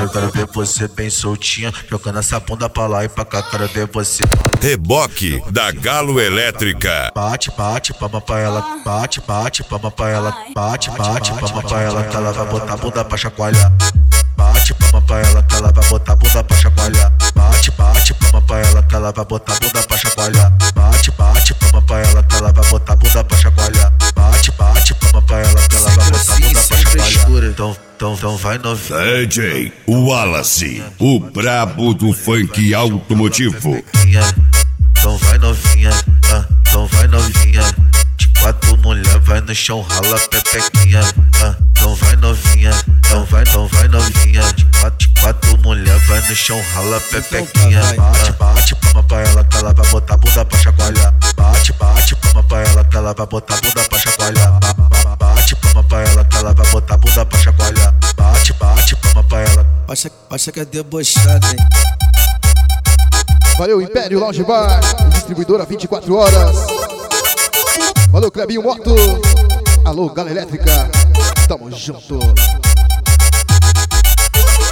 Quero ver você bem soltinha, jogando essa bunda pra lá e pra cá. Quero ver você. Reboque da Galo Elétrica. Bate, bate, palma pra ela. Bate, bate, palma pra ela. Bate, bate, palma pra ela, que ela vai botar a bunda pra chacoalhar. Bate, palma pra ela, que ela vai botar a bunda pra chacoalhar. Bate, bate, palma pra ela, que ela vai botar a bunda pra chacoalhar. Bate, bate, palma pra ela, que ela vai botar a bunda pra chacoalhar. Bate, bate, palma pra ela, que ela vai botar a bunda pra chacoalhar. Então vai novinha. DJ Wallace, o brabo do funk automotivo. Então vai novinha, então vai novinha. De quatro mulher vai no chão, rala pepequinha. Então vai novinha, então vai novinha. De quatro mulher vai no chão, rala pepequinha. Bate, bate, palma pra ela, que ela vai botar a bunda pra chacoalhar. Bate, bate, palma pra ela, que ela vai botar a bunda pra chacoalhar. Bate, palma pra ela, que ela vai botar a bunda pra chacoalhar. Bate, bate, palma pra ela. Acha que é debochado, hein? Valeu, Império Lounge Bar, distribuidora 24 horas. Valeu, Clebinho Moto. Alô, Galo Elétrica. Tamo junto.